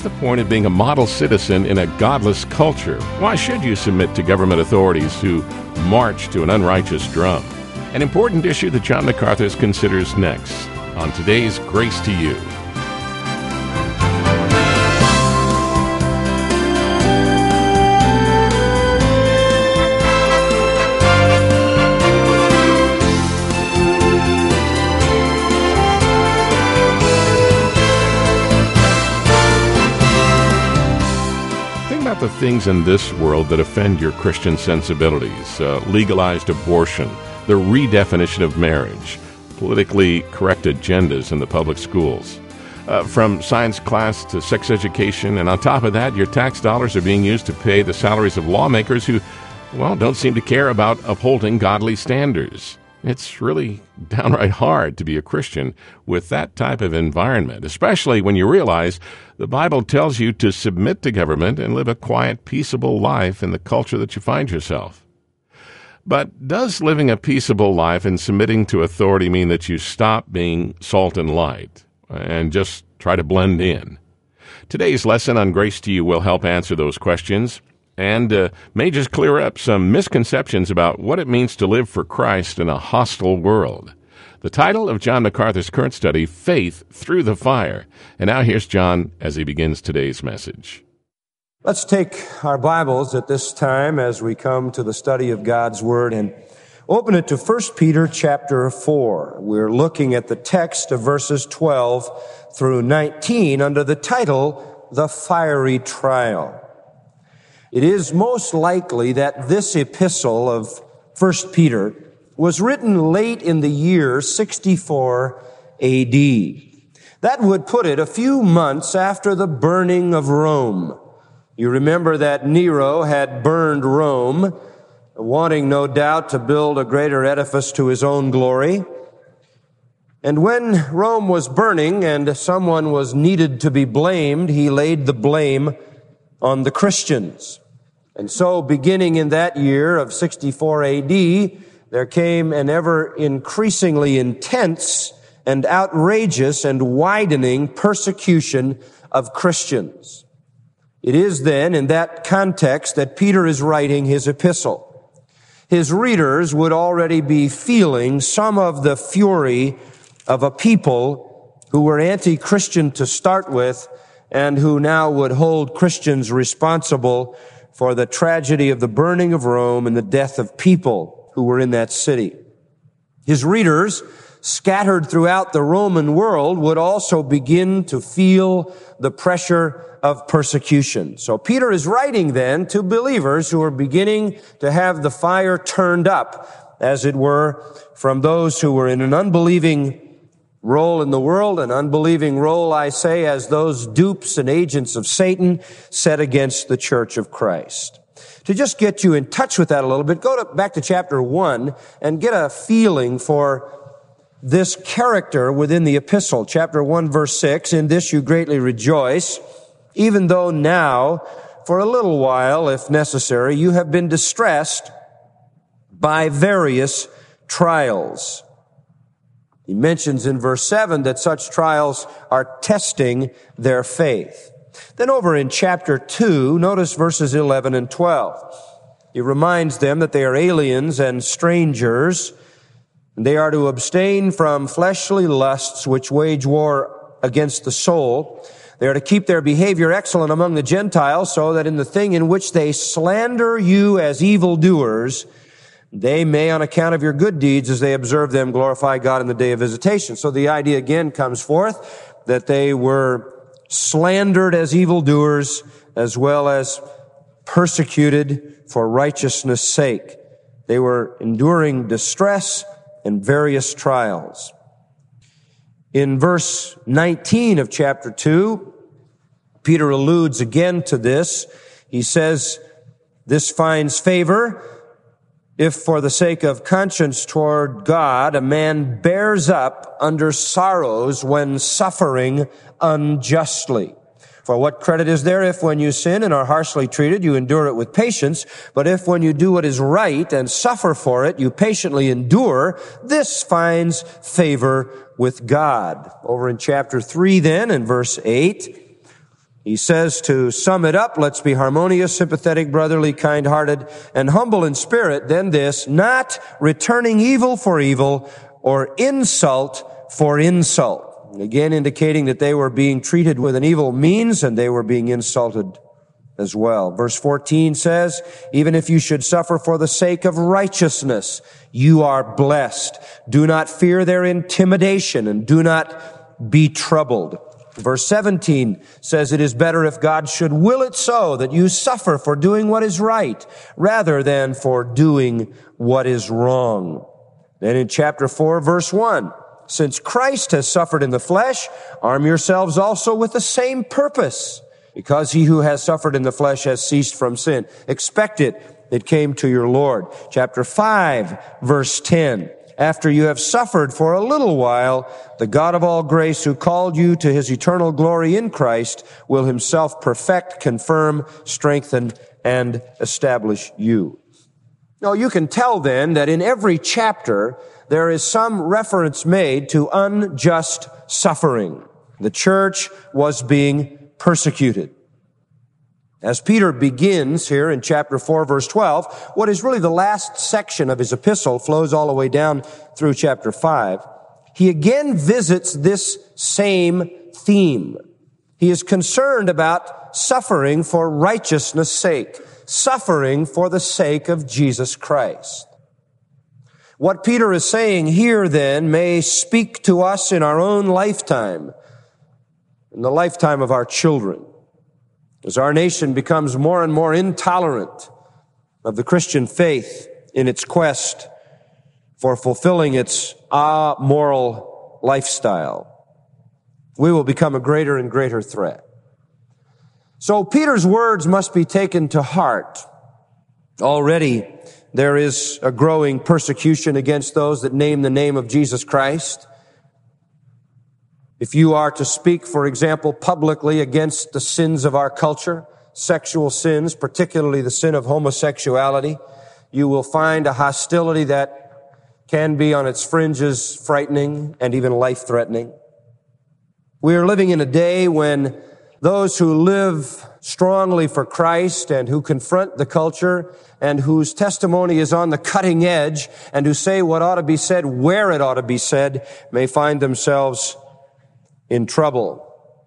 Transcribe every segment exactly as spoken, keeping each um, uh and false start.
the point of being a model citizen in a godless culture? Why should you submit to government authorities who march to an unrighteous drum? An important issue that John MacArthur considers next on today's Grace to You. The things in this world that offend your Christian sensibilities: uh, legalized abortion, the redefinition of marriage, politically correct agendas in the public schools, uh, from science class to sex education, and on top of that, your tax dollars are being used to pay the salaries of lawmakers who, well, don't seem to care about upholding godly standards. It's really downright hard to be a Christian with that type of environment, especially when you realize the Bible tells you to submit to government and live a quiet, peaceable life in the culture that you find yourself. But does living a peaceable life and submitting to authority mean that you stop being salt and light and just try to blend in? Today's lesson on Grace to You will help answer those questions and uh, may just clear up some misconceptions about what it means to live for Christ in a hostile world. The title of John MacArthur's current study, Faith Through the Fire. And now here's John as he begins today's message. Let's take our Bibles at this time as we come to the study of God's Word and open it to First Peter chapter four. We're looking at the text of verses twelve through nineteen under the title, The Fiery Trial. It is most likely that this epistle of First Peter was written late in the year sixty-four A D. That would put it a few months after the burning of Rome. You remember that Nero had burned Rome, wanting no doubt to build a greater edifice to his own glory. And when Rome was burning and someone was needed to be blamed, he laid the blame on the Christians. And so, beginning in that year of sixty-four A D, there came an ever increasingly intense and outrageous and widening persecution of Christians. It is then in that context that Peter is writing his epistle. His readers would already be feeling some of the fury of a people who were anti-Christian to start with and who now would hold Christians responsible for the tragedy of the burning of Rome and the death of people who were in that city. His readers, scattered throughout the Roman world, would also begin to feel the pressure of persecution. So Peter is writing then to believers who are beginning to have the fire turned up, as it were, from those who were in an unbelieving role in the world, an unbelieving role, I say, as those dupes and agents of Satan set against the church of Christ. To just get you in touch with that a little bit, go to, back to chapter one and get a feeling for this character within the epistle. Chapter one, verse six, in this you greatly rejoice, even though now, for a little while, if necessary, you have been distressed by various trials. He mentions in verse seven that such trials are testing their faith. Then over in chapter two, notice verses eleven and twelve. He reminds them that they are aliens and strangers, and they are to abstain from fleshly lusts which wage war against the soul. They are to keep their behavior excellent among the Gentiles, so that in the thing in which they slander you as evildoers, they may, on account of your good deeds, as they observe them, glorify God in the day of visitation. So the idea again comes forth that they were slandered as evildoers, as well as persecuted for righteousness' sake. They were enduring distress and various trials. In verse nineteen of chapter two, Peter alludes again to this. He says, this finds favor if for the sake of conscience toward God, a man bears up under sorrows when suffering unjustly. For what credit is there if when you sin and are harshly treated, you endure it with patience? But if when you do what is right and suffer for it, you patiently endure, this finds favor with God. Over in chapter three then, in verse eight, He says, to sum it up, let's be harmonious, sympathetic, brotherly, kind-hearted, and humble in spirit. Then this, not returning evil for evil or insult for insult. Again, indicating that they were being treated with an evil means and they were being insulted as well. Verse fourteen says, even if you should suffer for the sake of righteousness, you are blessed. Do not fear their intimidation and do not be troubled. Verse seventeen says, it is better if God should will it so that you suffer for doing what is right rather than for doing what is wrong. Then in chapter four, verse one, since Christ has suffered in the flesh, arm yourselves also with the same purpose, because he who has suffered in the flesh has ceased from sin. Expect it. It came to your Lord. Chapter five, verse ten. After you have suffered for a little while, the God of all grace who called you to his eternal glory in Christ will himself perfect, confirm, strengthen, and establish you. Now, you can tell then that in every chapter there is some reference made to unjust suffering. The church was being persecuted. As Peter begins here in chapter four, verse twelve, what is really the last section of his epistle flows all the way down through chapter five. He again visits this same theme. He is concerned about suffering for righteousness' sake, suffering for the sake of Jesus Christ. What Peter is saying here then may speak to us in our own lifetime, in the lifetime of our children. As our nation becomes more and more intolerant of the Christian faith in its quest for fulfilling its amoral lifestyle, we will become a greater and greater threat. So Peter's words must be taken to heart. Already there is a growing persecution against those that name the name of Jesus Christ. If you are to speak, for example, publicly against the sins of our culture, sexual sins, particularly the sin of homosexuality, you will find a hostility that can be on its fringes frightening and even life-threatening. We are living in a day when those who live strongly for Christ and who confront the culture and whose testimony is on the cutting edge and who say what ought to be said where it ought to be said may find themselves in trouble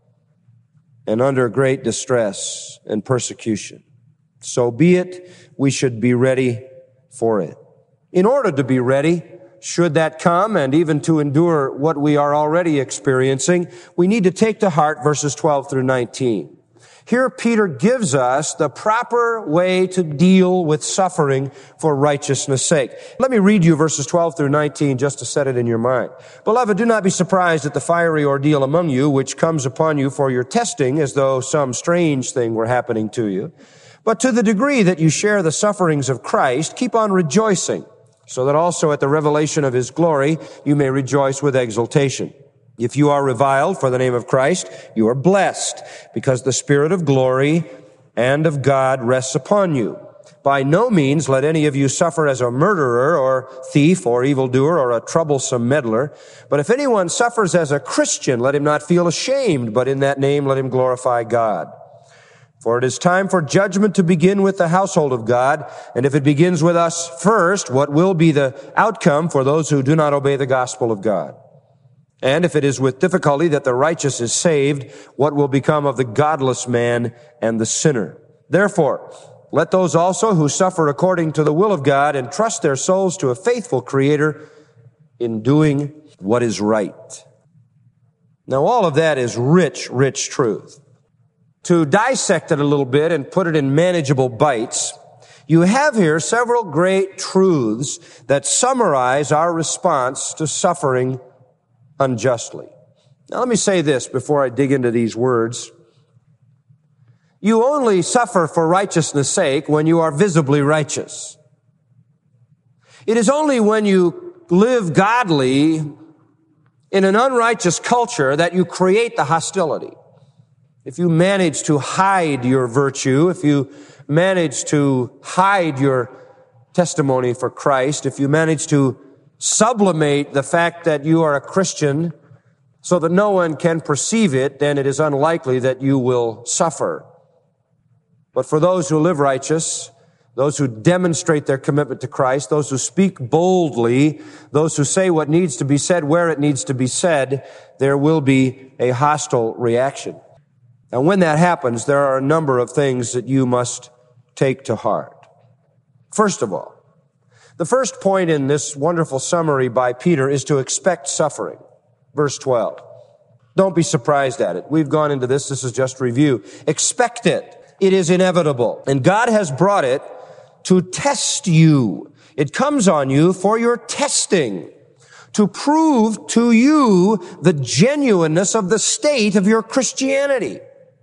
and under great distress and persecution. So be it, we should be ready for it. In order to be ready, should that come, and even to endure what we are already experiencing, we need to take to heart verses twelve through nineteen. Here Peter gives us the proper way to deal with suffering for righteousness' sake. Let me read you verses twelve through nineteen just to set it in your mind. Beloved, do not be surprised at the fiery ordeal among you, which comes upon you for your testing, as though some strange thing were happening to you. But to the degree that you share the sufferings of Christ, keep on rejoicing, so that also at the revelation of his glory you may rejoice with exultation. If you are reviled for the name of Christ, you are blessed, because the Spirit of glory and of God rests upon you. By no means let any of you suffer as a murderer or thief or evildoer or a troublesome meddler. But if anyone suffers as a Christian, let him not feel ashamed, but in that name let him glorify God. For it is time for judgment to begin with the household of God. And if it begins with us first, what will be the outcome for those who do not obey the gospel of God? And if it is with difficulty that the righteous is saved, what will become of the godless man and the sinner? Therefore, let those also who suffer according to the will of God entrust their souls to a faithful Creator in doing what is right. Now, all of that is rich, rich truth. To dissect it a little bit and put it in manageable bites, you have here several great truths that summarize our response to suffering unjustly. Now, let me say this before I dig into these words. You only suffer for righteousness' sake when you are visibly righteous. It is only when you live godly in an unrighteous culture that you create the hostility. If you manage to hide your virtue, if you manage to hide your testimony for Christ, if you manage to sublimate the fact that you are a Christian so that no one can perceive it, then it is unlikely that you will suffer. But for those who live righteous, those who demonstrate their commitment to Christ, those who speak boldly, those who say what needs to be said where it needs to be said, there will be a hostile reaction. And when that happens, there are a number of things that you must take to heart. First of all, the first point in this wonderful summary by Peter is to expect suffering. Verse twelve. Don't be surprised at it. We've gone into this. This is just review. Expect it. It is inevitable. And God has brought it to test you. It comes on you for your testing, to prove to you the genuineness of the state of your Christianity,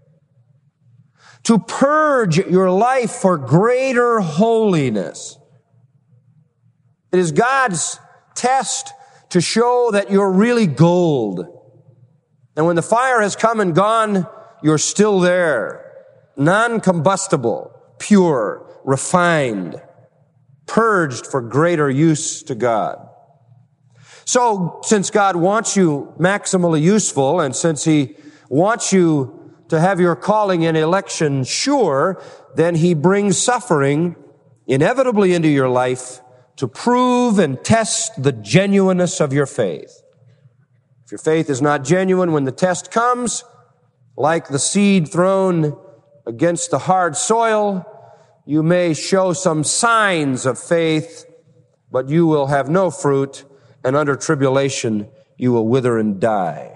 to purge your life for greater holiness. It is God's test to show that you're really gold. And when the fire has come and gone, you're still there, non-combustible, pure, refined, purged for greater use to God. So, since God wants you maximally useful, and since He wants you to have your calling and election sure, then He brings suffering inevitably into your life to prove and test the genuineness of your faith. If your faith is not genuine when the test comes, like the seed thrown against the hard soil, you may show some signs of faith, but you will have no fruit, and under tribulation you will wither and die.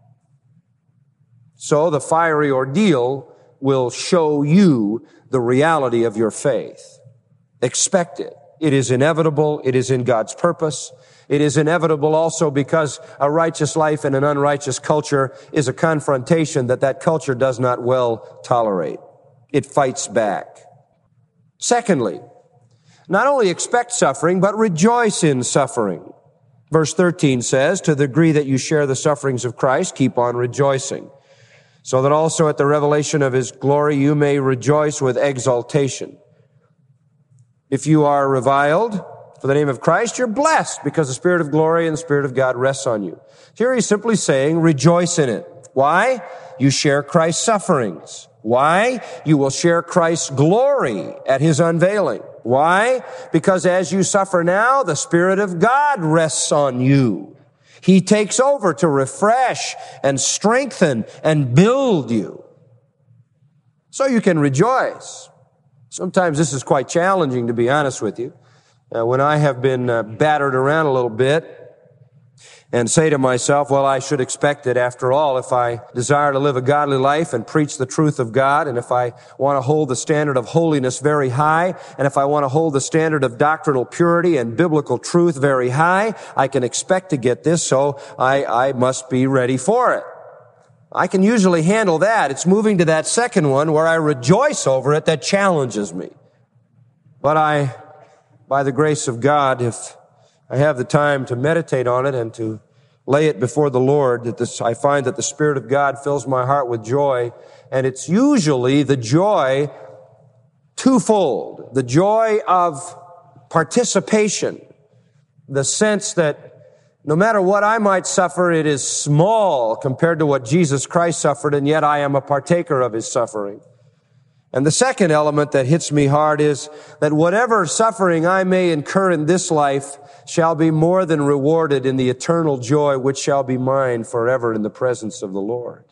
So the fiery ordeal will show you the reality of your faith. Expect it. It is inevitable. It is in God's purpose. It is inevitable also because a righteous life in an unrighteous culture is a confrontation that that culture does not well tolerate. It fights back. Secondly, not only expect suffering, but rejoice in suffering. Verse thirteen says, to the degree that you share the sufferings of Christ, keep on rejoicing, so that also at the revelation of His glory you may rejoice with exultation. If you are reviled for the name of Christ, you're blessed because the Spirit of glory and the Spirit of God rests on you. Here He's simply saying, rejoice in it. Why? You share Christ's sufferings. Why? You will share Christ's glory at His unveiling. Why? Because as you suffer now, the Spirit of God rests on you. He takes over to refresh and strengthen and build you. So you can rejoice. Sometimes this is quite challenging, to be honest with you. Uh, when I have been uh, battered around a little bit and say to myself, well, I should expect it after all if I desire to live a godly life and preach the truth of God, and if I want to hold the standard of holiness very high, and if I want to hold the standard of doctrinal purity and biblical truth very high, I can expect to get this, so I, I must be ready for it. I can usually handle that. It's moving to that second one where I rejoice over it that challenges me. But I, by the grace of God, if I have the time to meditate on it and to lay it before the Lord, that this, I find that the Spirit of God fills my heart with joy, and it's usually the joy twofold. The joy of participation, the sense that no matter what I might suffer, it is small compared to what Jesus Christ suffered, and yet I am a partaker of His suffering. And the second element that hits me hard is that whatever suffering I may incur in this life shall be more than rewarded in the eternal joy which shall be mine forever in the presence of the Lord.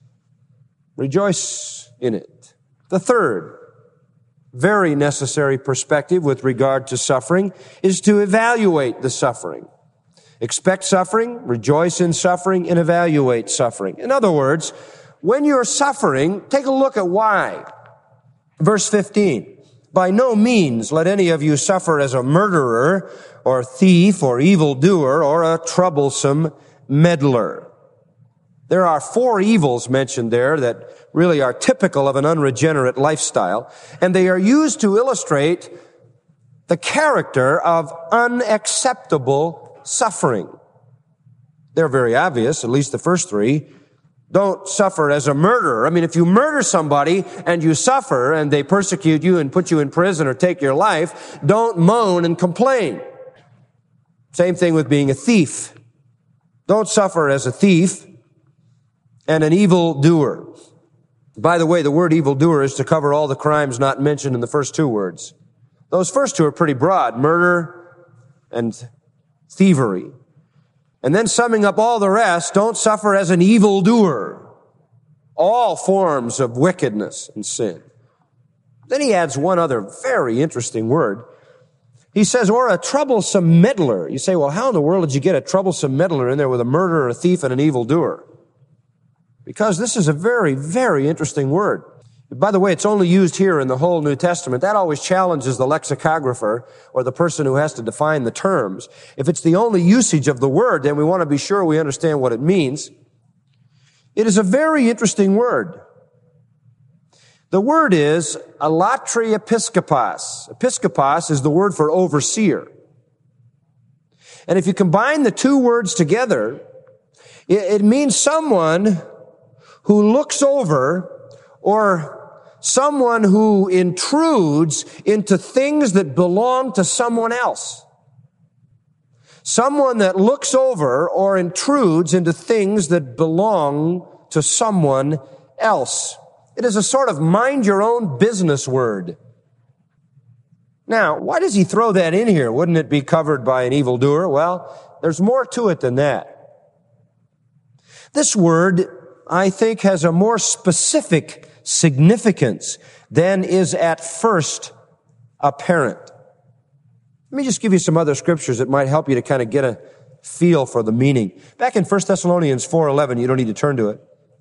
Rejoice in it. The third, very necessary perspective with regard to suffering is to evaluate the suffering. Expect suffering, rejoice in suffering, and evaluate suffering. In other words, when you're suffering, take a look at why. Verse fifteen, by no means let any of you suffer as a murderer or thief or evildoer or a troublesome meddler. There are four evils mentioned there that really are typical of an unregenerate lifestyle, and they are used to illustrate the character of unacceptable suffering. They're very obvious, at least the first three. Don't suffer as a murderer. I mean, if you murder somebody and you suffer and they persecute you and put you in prison or take your life, don't moan and complain. Same thing with being a thief. Don't suffer as a thief. and an evildoer. By the way, the word evildoer is to cover all the crimes not mentioned in the first two words. Those first two are pretty broad, murder and thievery. And then summing up all the rest, don't suffer as an evildoer. All forms of wickedness and sin. Then he adds one other very interesting word. He says, or a troublesome meddler. You say, well, how in the world did you get a troublesome meddler in there with a murderer, a thief, and an evildoer? Because this is a very, very interesting word. By the way, it's only used here in the whole New Testament. That always challenges the lexicographer or the person who has to define the terms. If it's the only usage of the word, then we want to be sure we understand what it means. It is a very interesting word. The word is alatri episkopos. Episkopos is the word for overseer. And if you combine the two words together, it, it means someone who looks over or someone who intrudes into things that belong to someone else. Someone that looks over or intrudes into things that belong to someone else. It is a sort of mind your own business word. Now, why does he throw that in here? Wouldn't it be covered by an evildoer? Well, there's more to it than that. This word, I think, has a more specific significance than is at first apparent. Let me just give you some other scriptures that might help you to kind of get a feel for the meaning. Back in First Thessalonians four eleven, you don't need to turn to it.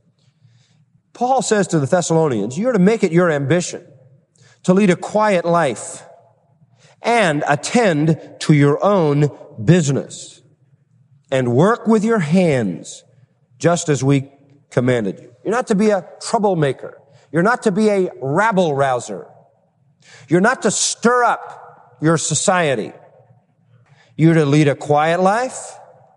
Paul says to the Thessalonians, you're to make it your ambition to lead a quiet life and attend to your own business and work with your hands just as we commanded you. You're not to be a troublemaker. You're not to be a rabble-rouser. You're not to stir up your society. You're to lead a quiet life.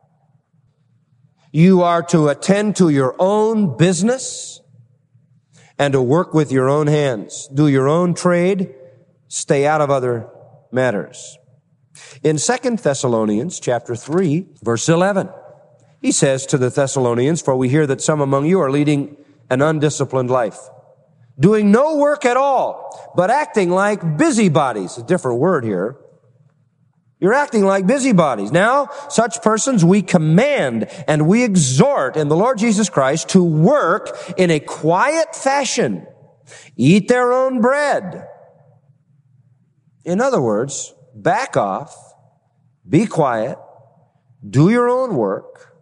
You are to attend to your own business and to work with your own hands. Do your own trade. Stay out of other matters. In Second Thessalonians chapter three, verse eleven, he says to the Thessalonians, for we hear that some among you are leading an undisciplined life, doing no work at all, but acting like busybodies. A different word here. You're acting like busybodies. Now, such persons we command and we exhort in the Lord Jesus Christ to work in a quiet fashion, eat their own bread. In other words, back off, be quiet, do your own work.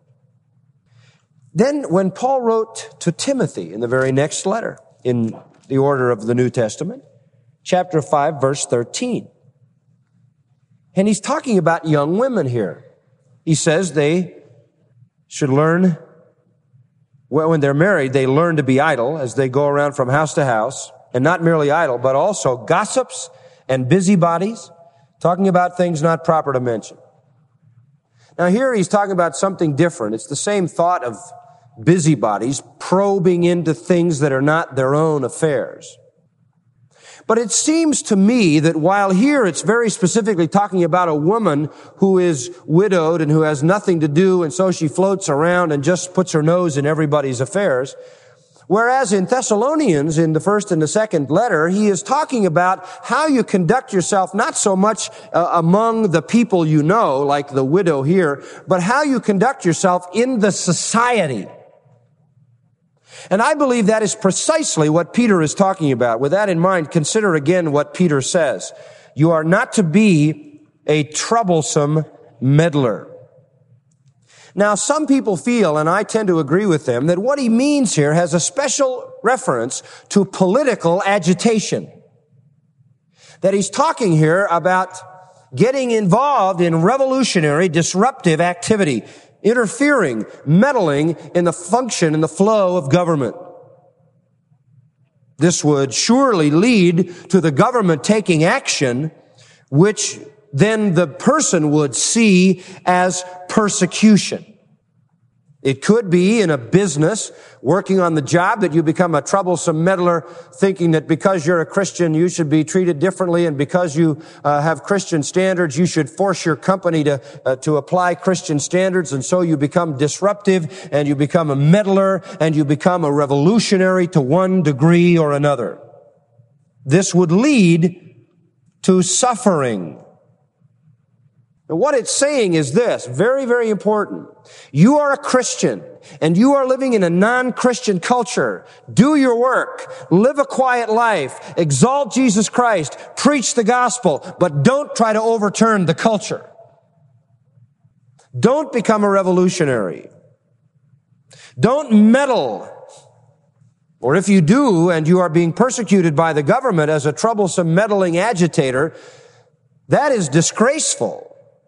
Then when Paul wrote to Timothy in the very next letter, in the order of the New Testament, chapter five, verse thirteen, and he's talking about young women here. He says they should learn, well, when they're married, they learn to be idle as they go around from house to house, and not merely idle, but also gossips and busybodies, talking about things not proper to mention. Now here he's talking about something different. It's the same thought of busybodies probing into things that are not their own affairs. But it seems to me that while here it's very specifically talking about a woman who is widowed and who has nothing to do, and so she floats around and just puts her nose in everybody's affairs, whereas in Thessalonians, in the first and the second letter, he is talking about how you conduct yourself not so much uh, among the people you know, like the widow here, but how you conduct yourself in the society. And I believe that is precisely what Peter is talking about. With that in mind, consider again what Peter says. You are not to be a troublesome meddler. Now, some people feel, and I tend to agree with them, that what he means here has a special reference to political agitation. That he's talking here about getting involved in revolutionary, disruptive activity, interfering, meddling in the function and the flow of government. This would surely lead to the government taking action, which then the person would see as persecution. It could be in a business, working on the job, that you become a troublesome meddler, thinking that because you're a Christian, you should be treated differently, and because you uh, have Christian standards, you should force your company to uh, to apply Christian standards, and so you become disruptive, and you become a meddler, and you become a revolutionary to one degree or another. This would lead to suffering. Now, what it's saying is this, very, very important. You are a Christian, and you are living in a non-Christian culture. Do your work. Live a quiet life. Exalt Jesus Christ. Preach the gospel. But don't try to overturn the culture. Don't become a revolutionary. Don't meddle. Or if you do, and you are being persecuted by the government as a troublesome, meddling agitator, that is disgraceful.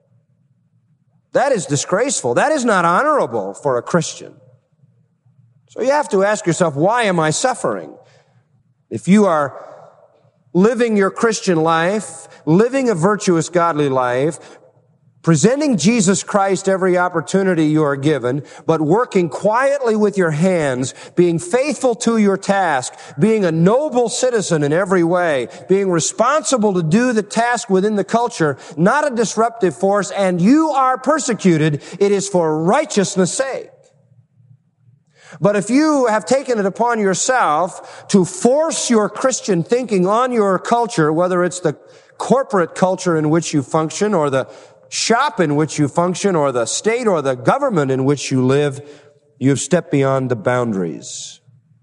That is disgraceful. That is not honorable for a Christian. So you have to ask yourself, why am I suffering? If you are living your Christian life, living a virtuous, godly life, presenting Jesus Christ every opportunity you are given, but working quietly with your hands, being faithful to your task, being a noble citizen in every way, being responsible to do the task within the culture, not a disruptive force, and you are persecuted, it is for righteousness' sake. But if you have taken it upon yourself to force your Christian thinking on your culture, whether it's the corporate culture in which you function, or the shop in which you function, or the state or the government in which you live, you have stepped beyond the boundaries.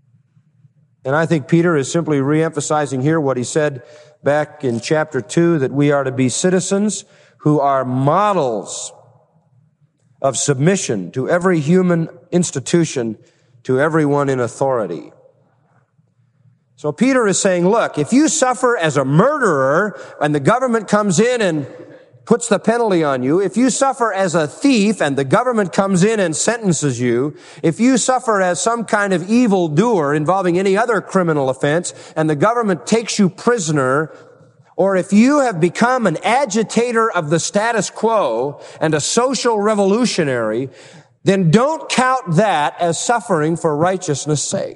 And I think Peter is simply reemphasizing here what he said back in chapter two, that we are to be citizens who are models of submission to every human institution, to everyone in authority. So Peter is saying, look, if you suffer as a murderer and the government comes in and puts the penalty on you, if you suffer as a thief and the government comes in and sentences you, if you suffer as some kind of evildoer involving any other criminal offense and the government takes you prisoner, or if you have become an agitator of the status quo and a social revolutionary, then don't count that as suffering for righteousness' sake.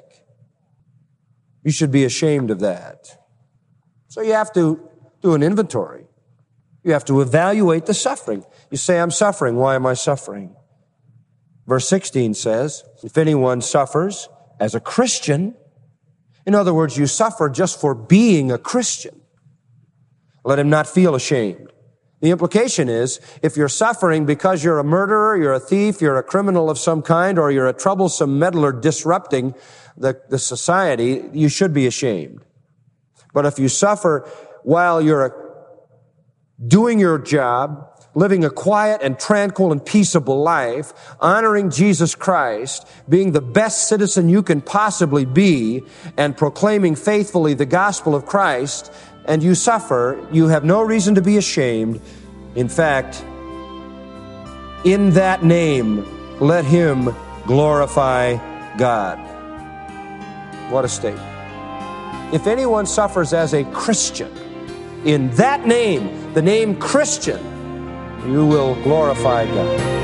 You should be ashamed of that. So you have to do an inventory. You have to evaluate the suffering. You say, I'm suffering. Why am I suffering? Verse sixteen says, if anyone suffers as a Christian, in other words, you suffer just for being a Christian, let him not feel ashamed. The implication is, if you're suffering because you're a murderer, you're a thief, you're a criminal of some kind, or you're a troublesome meddler disrupting the, the society, you should be ashamed. But if you suffer while you're a doing your job, living a quiet and tranquil and peaceable life, honoring Jesus Christ, being the best citizen you can possibly be, and proclaiming faithfully the gospel of Christ, and you suffer, you have no reason to be ashamed. In fact, in that name, let him glorify God. What a statement. If anyone suffers as a Christian, in that name, the name Christian, you will glorify God.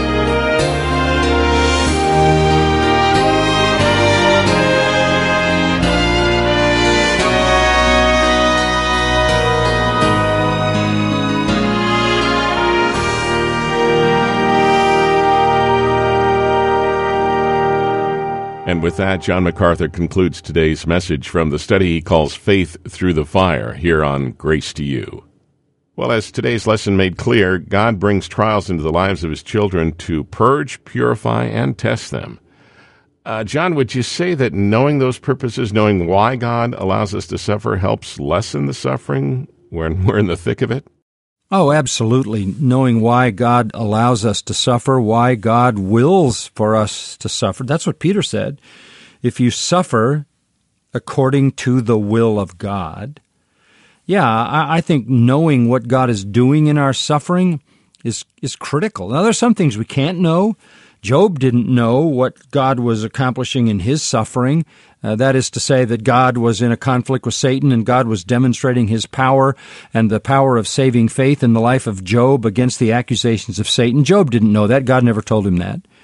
And with that, John MacArthur concludes today's message from the study he calls Faith Through the Fire, here on Grace to You. Well, as today's lesson made clear, God brings trials into the lives of his children to purge, purify, and test them. Uh, John, would you say that knowing those purposes, knowing why God allows us to suffer, helps lessen the suffering when we're in the thick of it? Oh, absolutely. Knowing why God allows us to suffer, why God wills for us to suffer. That's what Peter said. If you suffer according to the will of God, yeah, I, I think knowing what God is doing in our suffering is is critical. Now, there's some things we can't know. Job didn't know what God was accomplishing in his suffering. Uh, that is to say that God was in a conflict with Satan and God was demonstrating his power and the power of saving faith in the life of Job against the accusations of Satan. Job didn't know that. God never told him that.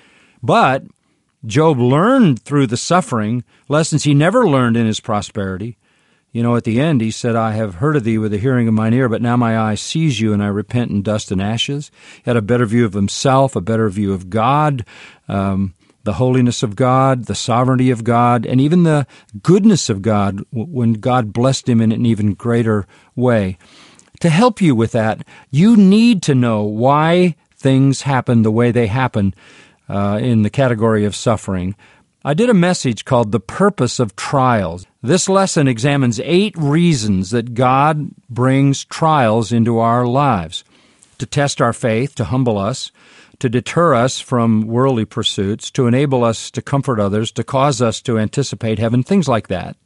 But Job learned through the suffering lessons he never learned in his prosperity. You know, at the end, he said, I have heard of thee with the hearing of mine ear, but now my eye sees you, and I repent in dust and ashes. He had a better view of himself, a better view of God, um, the holiness of God, the sovereignty of God, and even the goodness of God when God blessed him in an even greater way. To help you with that, you need to know why things happen the way they happen uh, in the category of suffering. I did a message called The Purpose of Trials. This lesson examines eight reasons that God brings trials into our lives: to test our faith, to humble us, to deter us from worldly pursuits, to enable us to comfort others, to cause us to anticipate heaven, things like that.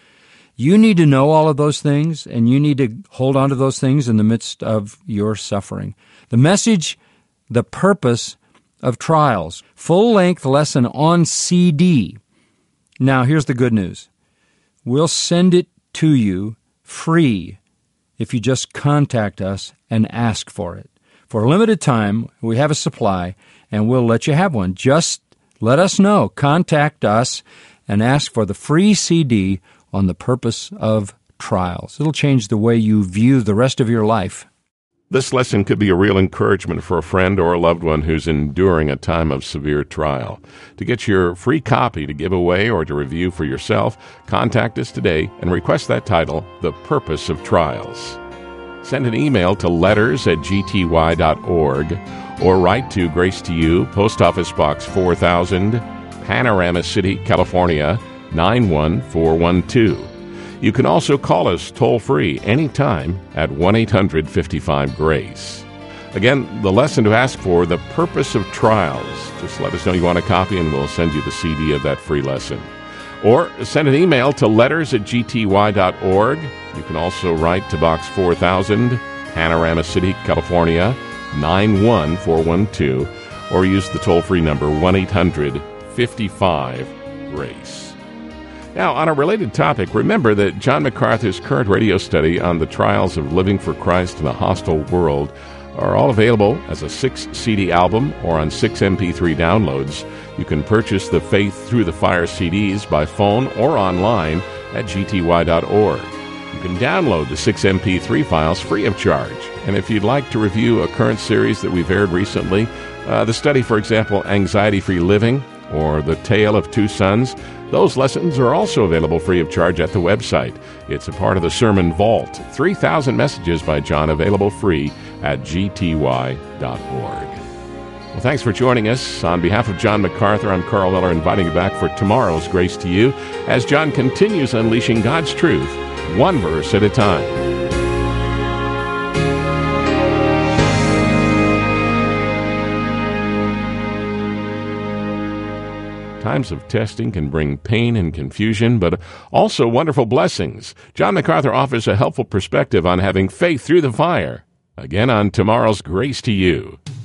You need to know all of those things, and you need to hold on to those things in the midst of your suffering. The message, The Purpose of Trials, full-length lesson on C D. Now, here's the good news. We'll send it to you free if you just contact us and ask for it. For a limited time, we have a supply, and we'll let you have one. Just let us know. Contact us and ask for the free C D on The Purpose of Trials. It'll change the way you view the rest of your life. This lesson could be a real encouragement for a friend or a loved one who's enduring a time of severe trial. To get your free copy to give away or to review for yourself, contact us today and request that title, The Purpose of Trials. Send an email to letters at g t y dot org or write to Grace to You, Post Office Box four thousand, Panorama City, California, nine one four one two. You can also call us toll-free anytime at one eight hundred fifty-five GRACE. Again, the lesson to ask for, The Purpose of Trials. Just let us know you want a copy, and we'll send you the C D of that free lesson. Or send an email to letters at g t y dot org. You can also write to Box four thousand, Panorama City, California, nine one four one two, or use the toll-free number one eight hundred fifty-five GRACE. Now, on a related topic, remember that John MacArthur's current radio study on the trials of living for Christ in a hostile world are all available as a six C D album or on six M P three downloads. You can purchase the Faith Through the Fire C Ds by phone or online at g t y dot org. You can download the six M P three files free of charge. And if you'd like to review a current series that we've aired recently, uh, the study, for example, Anxiety-Free Living, or The Tale of Two Sons, those lessons are also available free of charge at the website. It's a part of the Sermon Vault, three thousand messages by John available free at g t y dot org. Well, thanks for joining us. On behalf of John MacArthur, I'm Carl Miller, inviting you back for tomorrow's Grace to You as John continues unleashing God's truth, one verse at a time. Times of testing can bring pain and confusion, but also wonderful blessings. John MacArthur offers a helpful perspective on having faith through the fire. Again on tomorrow's Grace to You.